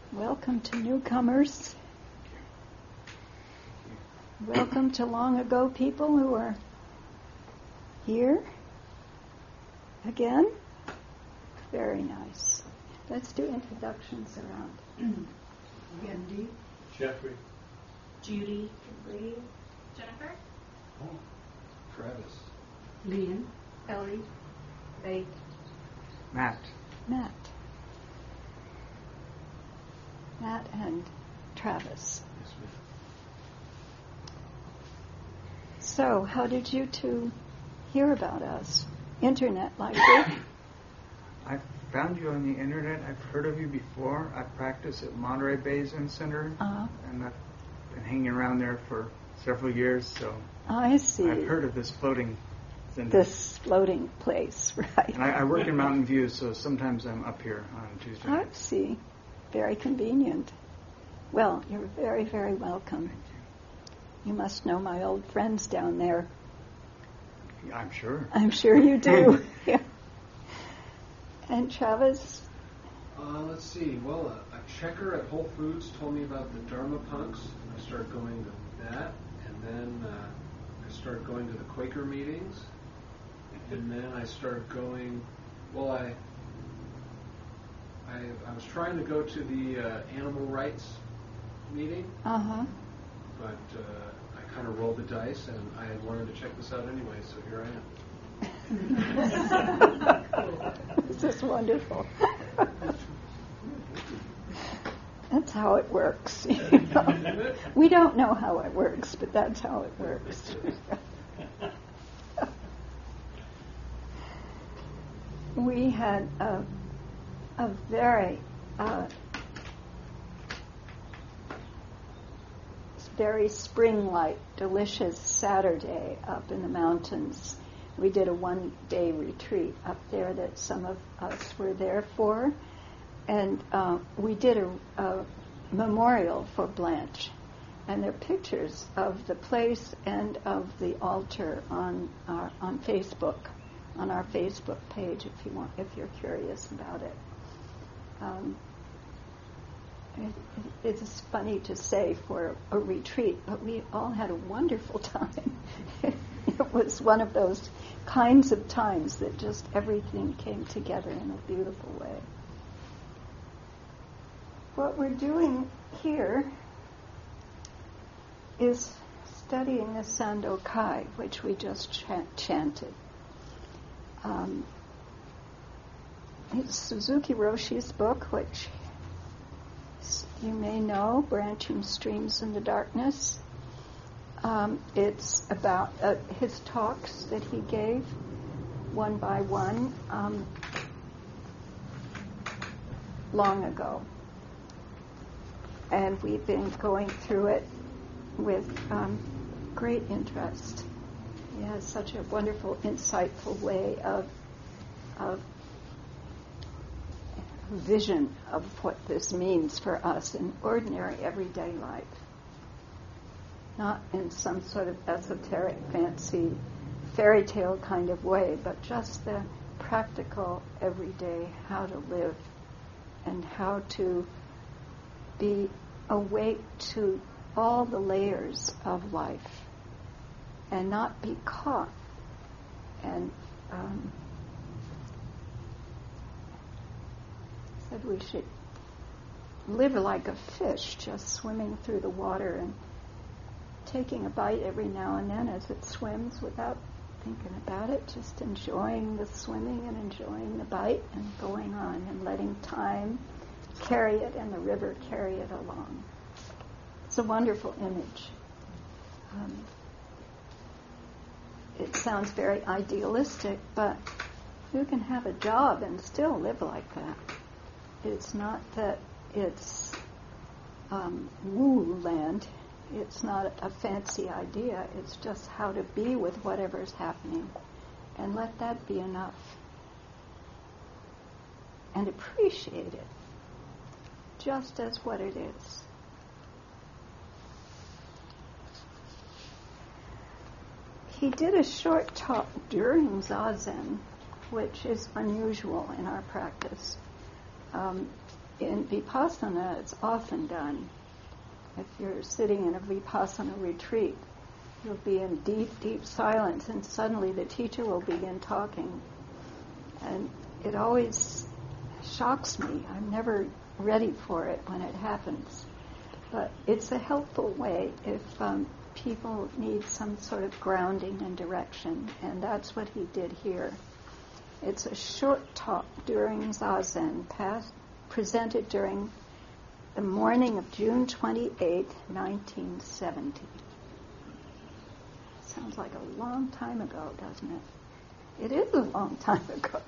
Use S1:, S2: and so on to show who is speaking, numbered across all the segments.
S1: Welcome to newcomers. Welcome to long ago people who are here again. Very nice. Let's do introductions around.
S2: Wendy.
S3: Jeffrey.
S4: Judy.
S5: Lee. Jennifer.
S3: Oh, Travis.
S2: Lian.
S5: Ellie. Faith.
S6: Matt.
S1: Matt and Travis.
S3: Yes, ma'am.
S1: So, how did you two hear about us? Internet, likely?
S6: I found you on the internet. I've heard of you before. I practice at Monterey Bay Zen Center, and I've been hanging around there for several years, so
S1: I see.
S6: I've heard of this floating center.
S1: This floating place, right?
S6: And I work in Mountain View, so sometimes I'm up here on Tuesday
S1: I
S6: nights.
S1: see. Very convenient. Well, you're very, very welcome.
S6: Thank
S1: You must know my old friends down there.
S6: you. I'm sure.
S1: I'm sure you do. Yeah. And Travis?
S3: Let's see. Well, a checker at Whole Foods told me about the Dharma Punks. I started going to that, and then I started going to the Quaker meetings, and then I started going. Well, I was trying to go to the animal rights meeting,
S1: Uh-huh.
S3: but I kind of rolled the dice, and I had wanted to check this out anyway, so here I am.
S1: This is wonderful. That's how it works. We don't know how it works, but that's how it works. We had a very spring-like, delicious Saturday up in the mountains. We did a one-day retreat up there that some of us were there for, and we did a memorial for Blanche, and there are pictures of the place and of the altar on Facebook, on our Facebook page if you're curious about it. It's funny to say for a retreat, but we all had a wonderful time. It was one of those kinds of times that just everything came together in a beautiful way. What we're doing here is studying the Sandokai, which we just chanted. It's Suzuki Roshi's book, which you may know, Branching Streams in the Darkness. It's about his talks that he gave one by one long ago. And we've been going through it with great interest. He has such a wonderful, insightful way of vision of what this means for us in ordinary, everyday life. Not in some sort of esoteric, fancy, fairy tale kind of way, but just the practical, everyday, how to live and how to be awake to all the layers of life and not be caught and said we should live like a fish, just swimming through the water and taking a bite every now and then as it swims without thinking about it, just enjoying the swimming and enjoying the bite and going on and letting time carry it and the river carry it along. It's a wonderful image. It sounds very idealistic, but you can have a job and still live like that. It's not that it's woo land. It's not a fancy idea. It's just how to be with whatever's happening and let that be enough. And appreciate it just as what it is. He did a short talk during Zazen, which is unusual in our practice. in Vipassana, it's often done. If you're sitting in a Vipassana retreat, you'll be in deep, deep silence, and suddenly the teacher will begin talking. And it always shocks me. I'm never ready for it when it happens. But it's a helpful way if people need some sort of grounding and direction, and that's what he did here. It's a short talk during Zazen, presented during the morning of June 28, 1970. Sounds like a long time ago, doesn't it? It is a long time ago.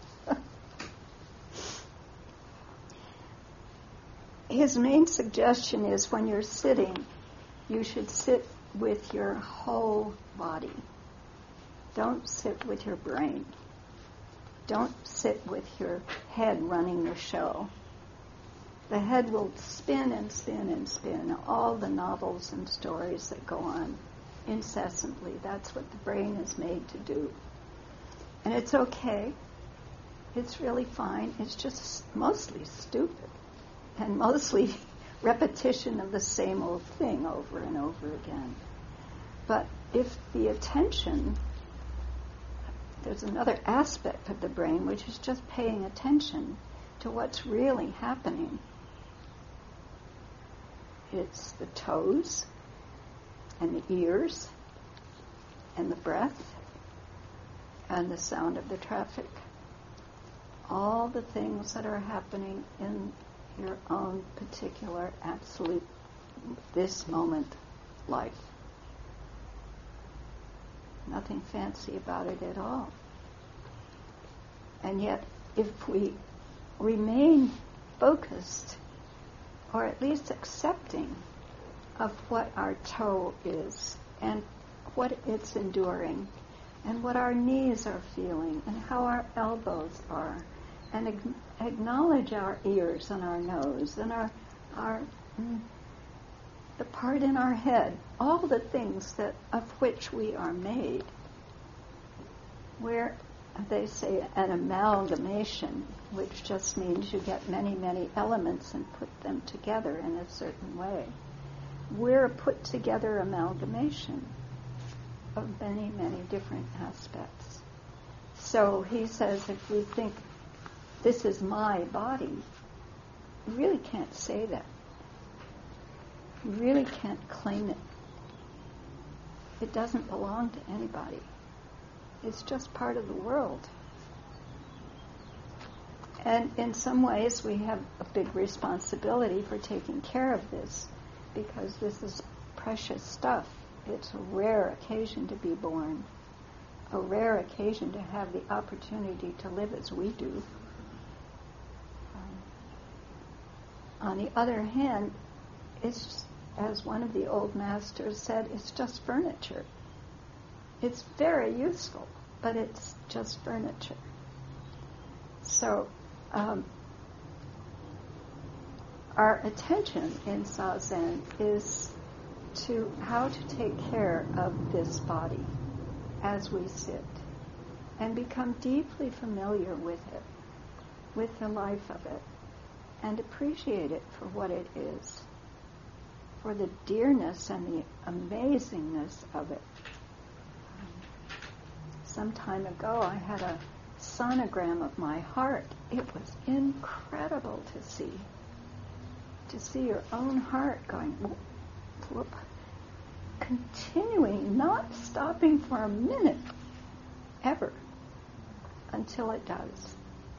S1: His main suggestion is when you're sitting, you should sit with your whole body. Don't sit with your brain. Don't sit with your head running the show. The head will spin and spin and spin, all the novels and stories that go on incessantly. That's what the brain is made to do. And it's okay. It's really fine. It's just mostly stupid and mostly repetition of the same old thing over and over again. But if the attention, there's another aspect of the brain which is just paying attention to what's really happening. It's the toes and the ears and the breath and the sound of the traffic. All the things that are happening in your own particular absolute this moment life. Nothing fancy about it at all. And yet, if we remain focused, or at least accepting of what our toe is, and what it's enduring, and what our knees are feeling, and how our elbows are, and acknowledge our ears and our nose, and the part in our head, all the things that of which we are made. Where they say an amalgamation, which just means you get many, many elements and put them together in a certain way. We're a put together amalgamation of many, many different aspects. So he says if we think this is my body, you really can't say that. You really can't claim it. It doesn't belong to anybody. It's just part of the world. And in some ways we have a big responsibility for taking care of this, because this is precious stuff. It's a rare occasion to be born, a rare occasion to have the opportunity to live as we do. On the other hand, it's, as one of the old masters said, it's just furniture. It's very useful, but it's just furniture. So our attention in Zazen is to how to take care of this body as we sit, and become deeply familiar with it, with the life of it, and appreciate it for what it is, for the dearness and the amazingness of it. Some time ago I had a sonogram of my heart. It was incredible to see your own heart going whoop, whoop, continuing, not stopping for a minute, ever, until it does.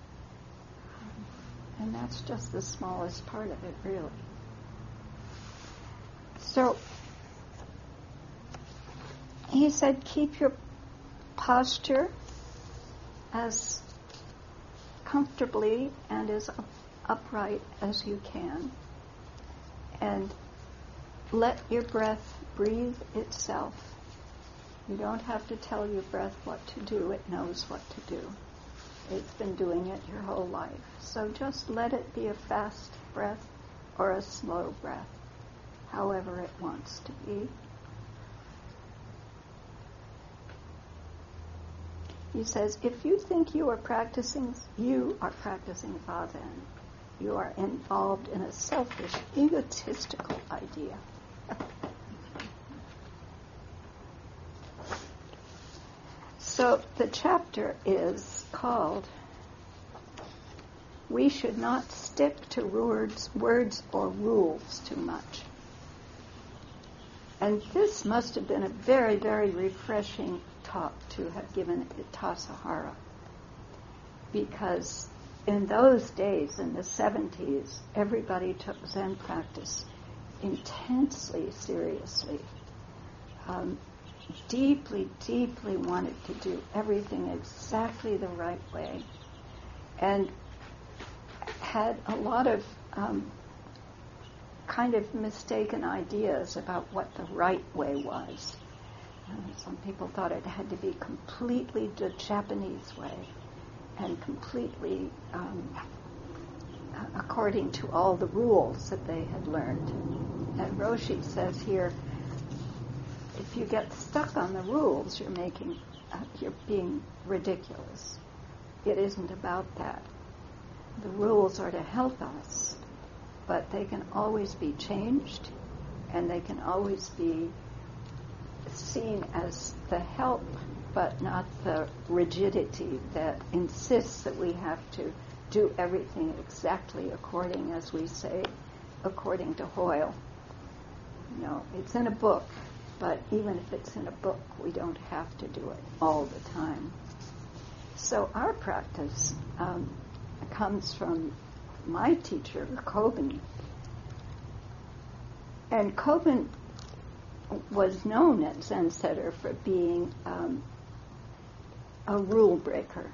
S1: And that's just the smallest part of it, really. So, he said, keep your posture as comfortably and as upright as you can. And let your breath breathe itself. You don't have to tell your breath what to do. It knows what to do. It's been doing it your whole life. So just let it be a fast breath or a slow breath, however it wants to be. He says, if you think you are practicing Zazen, you are involved in a selfish, egotistical idea. So the chapter is called, "We Should Not Stick to words or Rules Too Much." And this must have been a very, very refreshing talk to have given at Tassajara, because in those days, in the 70s, everybody took Zen practice intensely seriously. Deeply, deeply wanted to do everything exactly the right way, and had a lot of kind of mistaken ideas about what the right way was. Some people thought it had to be completely the Japanese way and completely according to all the rules that they had learned. And Roshi says here, if you get stuck on the rules, you're being ridiculous. It isn't about that. The rules are to help us, but they can always be changed, and they can always be seen as the help, but not the rigidity that insists that we have to do everything exactly according, as we say, according to Hoyle. It's in a book, but even if it's in a book, we don't have to do it all the time. So our practice comes from my teacher, Kobun. And Kobun was known at Zen Center for being a rule breaker.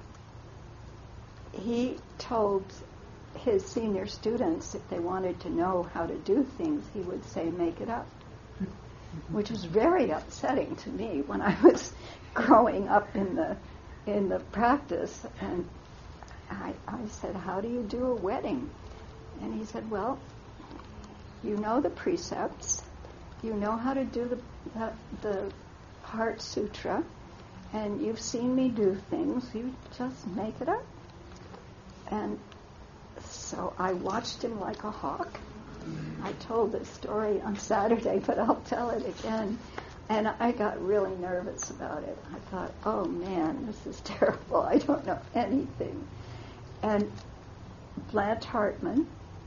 S1: He told his senior students if they wanted to know how to do things, he would say, make it up, which was very upsetting to me when I was growing up in the practice. And I said, how do you do a wedding? And he said, well, you know the precepts, you know how to do the Heart Sutra, and you've seen me do things, you just make it up. And so I watched him like a hawk. I told this story on Saturday, but I'll tell it again. And I got really nervous about it. I thought, oh man, this is terrible. I don't know anything. And Blanche Hartman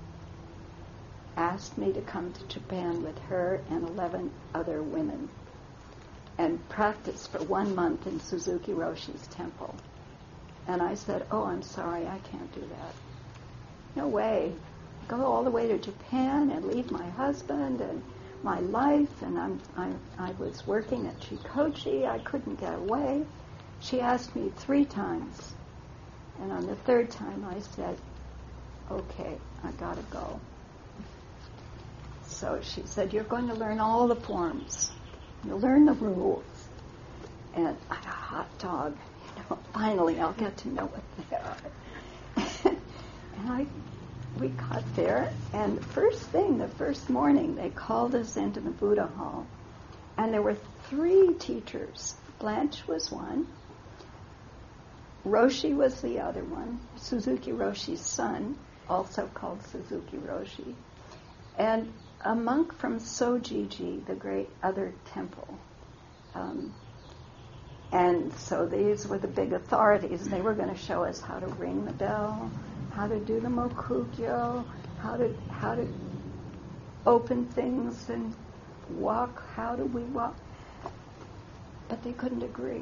S1: asked me to come to Japan with her and 11 other women and practice for 1 month in Suzuki Roshi's temple. And I said, oh, I'm sorry, I can't do that. No way. Go all the way to Japan and leave my husband and my life, and I was working at Chikochi. I couldn't get away. She asked me 3 times, and on the 3rd time I said, okay, I gotta go. So she said, you're going to learn all the forms. You'll learn the rules. And I'm a hot dog. Finally I'll get to know what they are. And we got there, and the first morning, they called us into the Buddha Hall, and there were 3 teachers. Blanche was one, Roshi was the other one, Suzuki Roshi's son, also called Suzuki Roshi, and a monk from Sojiji, the great other temple. And so these were the big authorities. They were going to show us how to ring the bell, how to do the mokugyo, how to open things and walk. How do we walk? But they couldn't agree.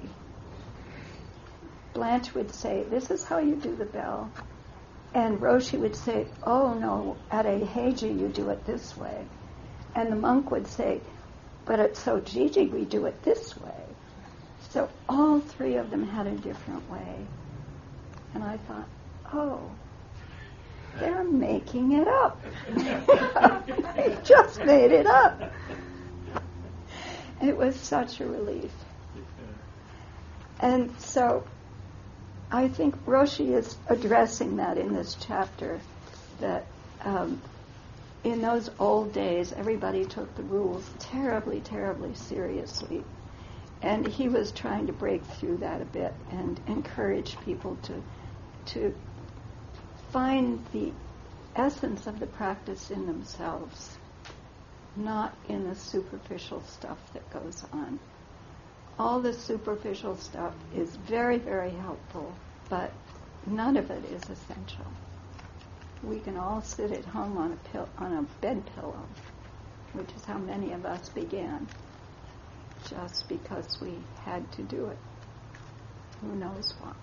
S1: Blanche would say, this is how you do the bell. And Roshi would say, oh no, at Eiheiji you do it this way. And the monk would say, but at Sojiji we do it this way. So all 3 of them had a different way. And I thought, oh, they're making it up. They just made it up. It was such a relief. And so I think Roshi is addressing that in this chapter, that in those old days, everybody took the rules terribly, terribly seriously. And he was trying to break through that a bit and encourage people to find the essence of the practice in themselves, not in the superficial stuff that goes on. All the superficial stuff is very, very helpful, but none of it is essential. We can all sit at home on a bed pillow, which is how many of us began, just because we had to do it. Who knows why?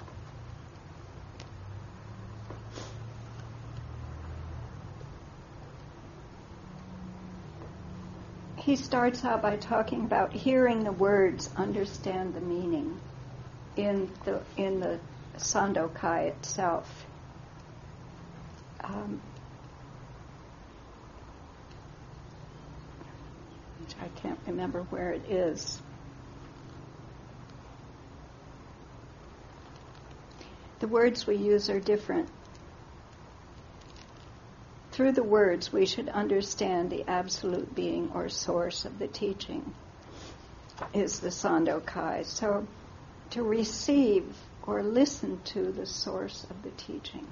S1: He starts out by talking about hearing the words, understand the meaning in the Sandokai itself. Which I can't remember where it is. The words we use are different. Through the words, we should understand the absolute being or source of the teaching, is the Sandokai. So, to receive or listen to the source of the teaching.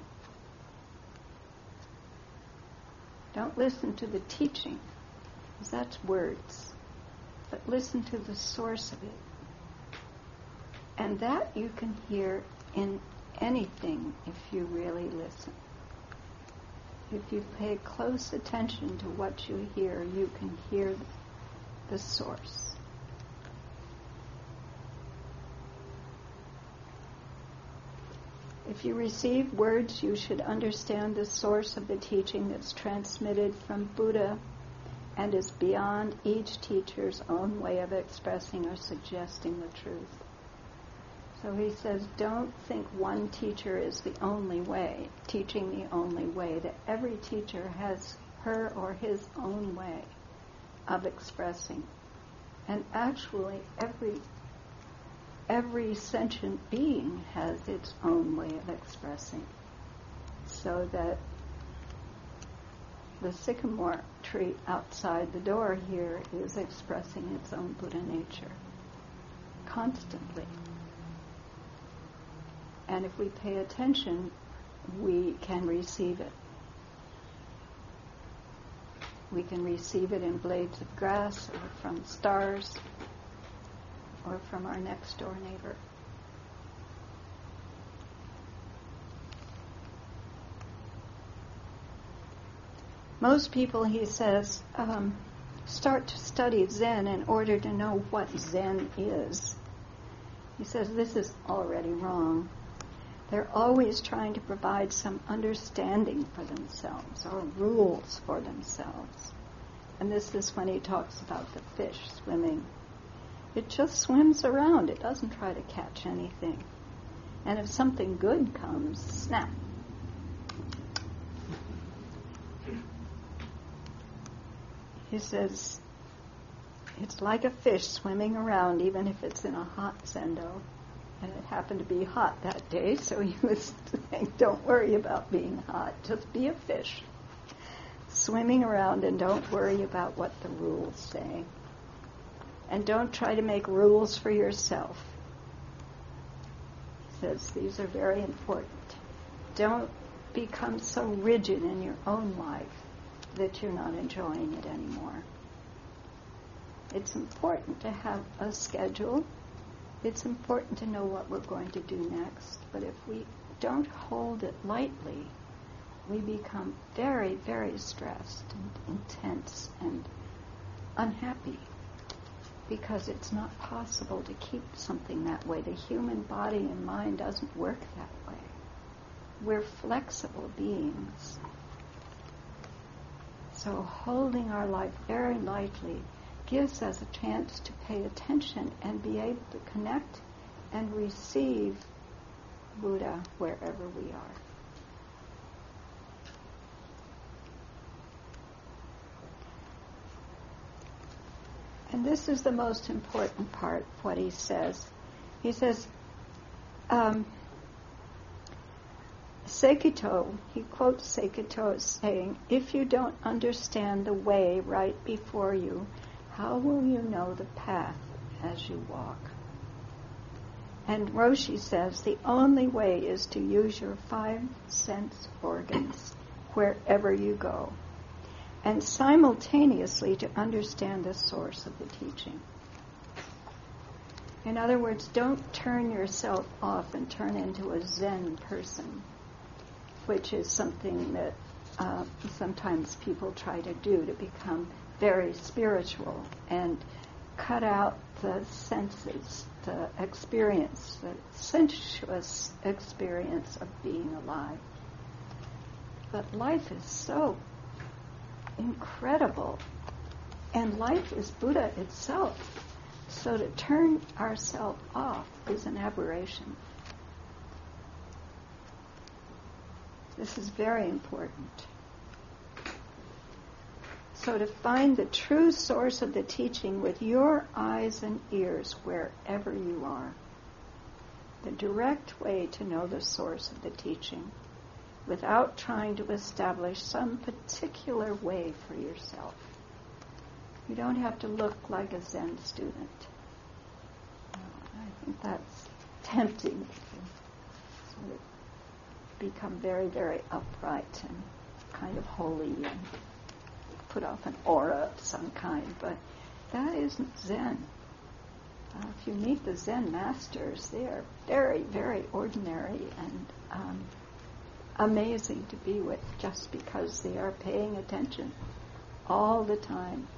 S1: Don't listen to the teaching, because that's words, but listen to the source of it. And that you can hear in anything if you really listen. If you pay close attention to what you hear, you can hear the source. If you receive words, you should understand the source of the teaching that's transmitted from Buddha and is beyond each teacher's own way of expressing or suggesting the truth. So he says, don't think one teacher is the only way, teaching the only way, that every teacher has her or his own way of expressing. And actually, every sentient being has its own way of expressing. So that the sycamore tree outside the door here is expressing its own Buddha nature constantly. And if we pay attention, we can receive it. We can receive it in blades of grass, or from stars, or from our next door neighbor. Most people, he says, start to study Zen in order to know what Zen is. He says this is already wrong. They're always trying to provide some understanding for themselves or rules for themselves. And this is when he talks about the fish swimming. It just swims around. It doesn't try to catch anything. And if something good comes, snap. He says, it's like a fish swimming around, even if it's in a hot sendo. And it happened to be hot that day, so he was saying, don't worry about being hot, just be a fish. Swimming around and don't worry about what the rules say. And don't try to make rules for yourself. He says these are very important. Don't become so rigid in your own life that you're not enjoying it anymore. It's important to have a schedule. It's important to know what we're going to do next. But if we don't hold it lightly, we become very, very stressed and intense and unhappy because it's not possible to keep something that way. The human body and mind doesn't work that way. We're flexible beings. So holding our life very lightly gives us a chance to pay attention and be able to connect and receive Buddha wherever we are. And this is the most important part of what he says. He says, Sekito, he quotes Sekito as saying, if you don't understand the way right before you, how will you know the path as you walk? And Roshi says, the only way is to use your 5 sense organs wherever you go, and simultaneously to understand the source of the teaching. In other words, don't turn yourself off and turn into a Zen person, which is something that sometimes people try to do, to become very spiritual and cut out the senses, the experience, the sensuous experience of being alive. But life is so incredible, and life is Buddha itself. So to turn ourselves off is an aberration. This is very important. So to find the true source of the teaching with your eyes and ears wherever you are. The direct way to know the source of the teaching without trying to establish some particular way for yourself. You don't have to look like a Zen student. I think that's tempting to sort of become very, very upright and kind of holy and put off an aura of some kind, but that isn't Zen. If you meet the Zen masters, they are very, very ordinary and amazing to be with, just because they are paying attention all the time.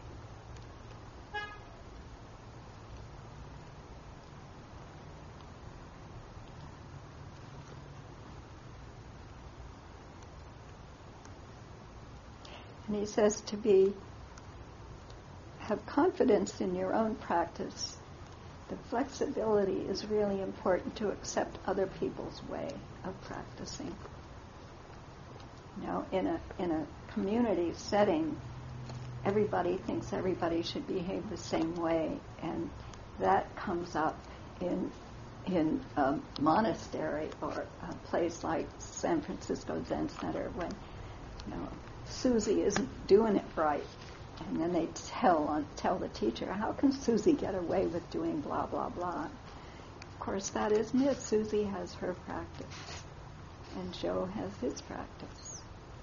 S1: And he says to have confidence in your own practice. The flexibility is really important to accept other people's way of practicing. You know, in a community setting, everybody thinks everybody should behave the same way, and that comes up in a monastery or a place like San Francisco Zen Center, when Susie isn't doing it right, and then they tell the teacher, how can Susie get away with doing blah blah blah? Of course, that isn't it. Susie has her practice, and Joe has his practice.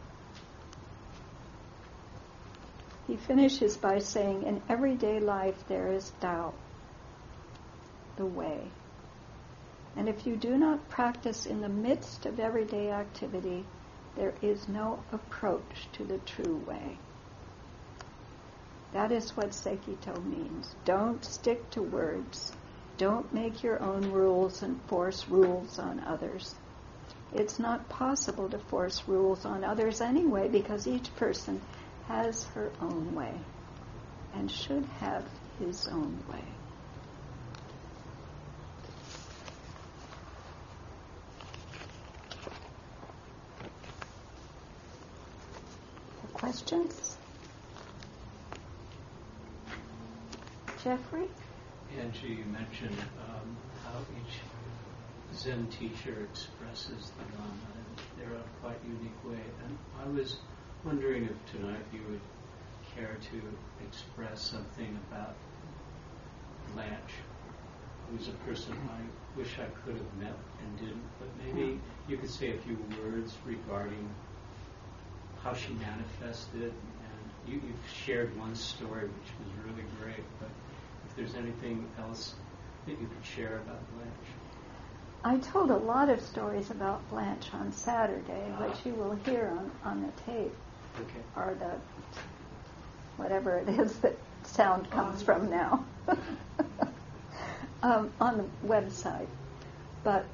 S1: He finishes by saying, in everyday life there is Tao, the way. And if you do not practice in the midst of everyday activity, there is no approach to the true way. That is what Sekito means. Don't stick to words. Don't make your own rules and force rules on others. It's not possible to force rules on others anyway, because each person has her own way and should have his own way. Questions? Jeffrey?
S4: Angie, you mentioned how each Zen teacher expresses the Dhamma in their own quite unique way. And I was wondering if tonight you would care to express something about Blanche, who's a person I wish I could have met and didn't, but maybe you could say a few words regarding how she manifested, and you've shared one story which was really great, but if there's anything else that you could share about Blanche.
S1: I told a lot of stories about Blanche on Saturday, which you will hear on the tape, or the whatever it is that sound comes from now, on the website. But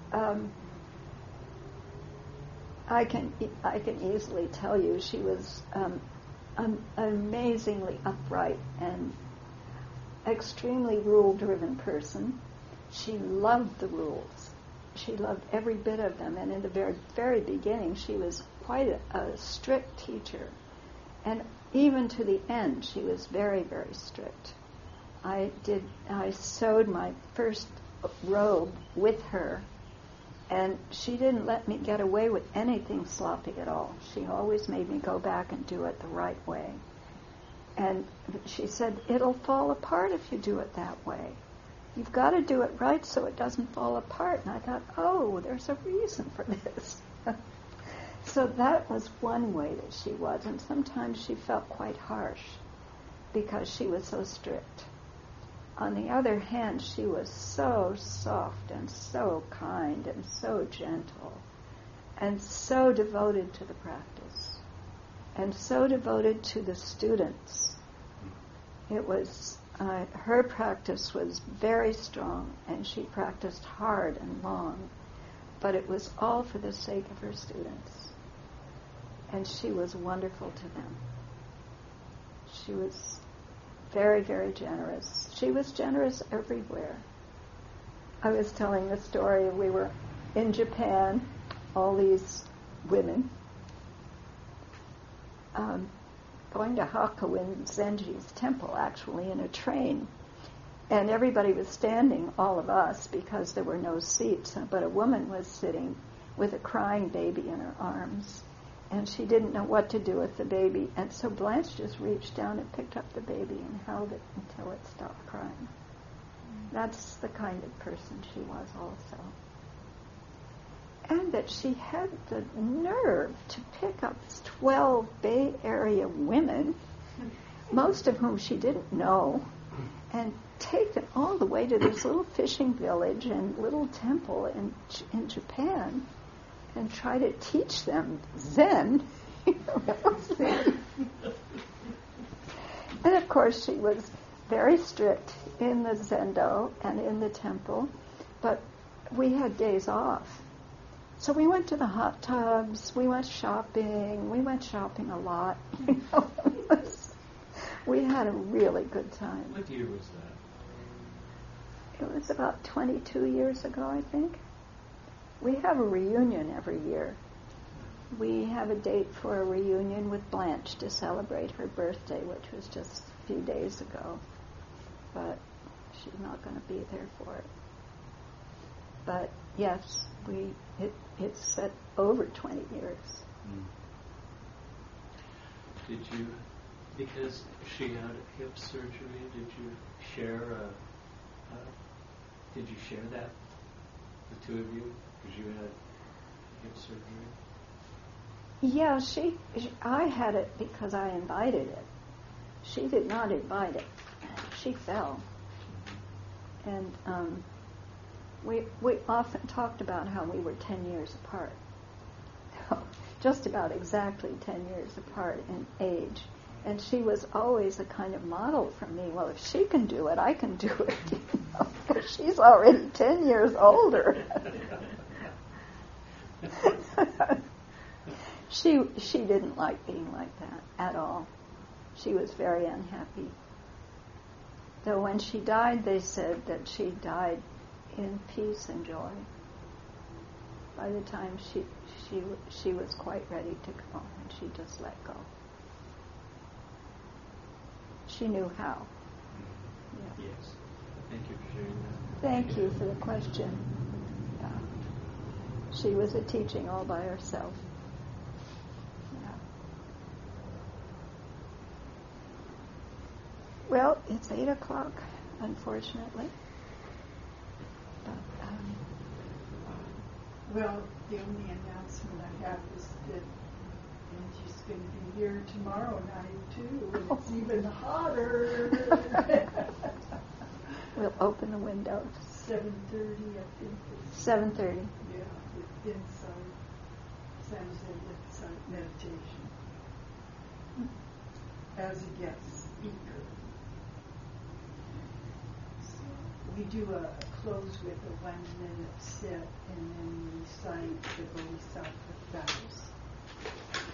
S1: I can easily tell you she was an amazingly upright and extremely rule-driven person. She loved the rules. She loved every bit of them. And in the very, very beginning, she was quite a strict teacher. And even to the end, she was very, very strict. I sewed my first robe with her, and she didn't let me get away with anything sloppy at all. She always made me go back and do it the right way. And she said, it'll fall apart if you do it that way. You've got to do it right so it doesn't fall apart. And I thought, oh, there's a reason for this. So that was one way that she was, and sometimes she felt quite harsh because she was so strict. On the other hand, she was so soft and so kind and so gentle and so devoted to the practice and so devoted to the students. It was, her practice was very strong, and she practiced hard and long, but it was all for the sake of her students. And she was wonderful to them. She was very, very generous. She was generous everywhere. I was telling the story, we were in Japan, all these women, going to Hakuin Zenji's temple, actually, in a train. And everybody was standing, all of us, because there were no seats. But a woman was sitting with a crying baby in her arms. And she didn't know what to do with the baby. And so Blanche just reached down and picked up the baby and held it until it stopped crying. That's the kind of person she was also. And that she had the nerve to pick up 12 Bay Area women, most of whom she didn't know, and take them all the way to this little fishing village and little temple in Japan and try to teach them Zen. And of course she was very strict in the Zendo and in the temple, but we had days off. So we went to the hot tubs, we went shopping a lot. We had a really good time.
S4: What year was that?
S1: It was about 22 years ago, I think. We have a reunion every year. We have a date for a reunion with Blanche to celebrate her birthday, which was just a few days ago. But she's not going to be there for it. But yes, it's set over 20 years.
S4: Did you, because she had hip surgery, did you share that, the two of you, because you had hip surgery?
S1: Yeah, I had it because I invited it. She did not invite it. She fell. And we often talked about how we were 10 years apart. Just about exactly 10 years apart in age. And she was always a kind of model for me. Well, if she can do it, I can do it. Because she's already 10 years older. She didn't like being like that at all. She was very unhappy. Though when she died, they said that she died in peace and joy. By the time she was quite ready to go, and she just let go. She knew how. Yeah.
S4: Yes. Thank you for sharing that.
S1: Thank you for the question. Yeah. She was a teaching all by herself. Yeah. Well, it's 8:00, unfortunately. But,
S2: Well, the only announcement I have is that Angie's going to be here tomorrow night too, and it's even hotter.
S1: we'll open the windows.
S2: 7:30, I think.
S1: 7:30.
S2: Yeah, with insight, Samson insight meditation as a guest speaker. So we do a close with a 1-minute sit, and then we recite the Bodhisattva vows.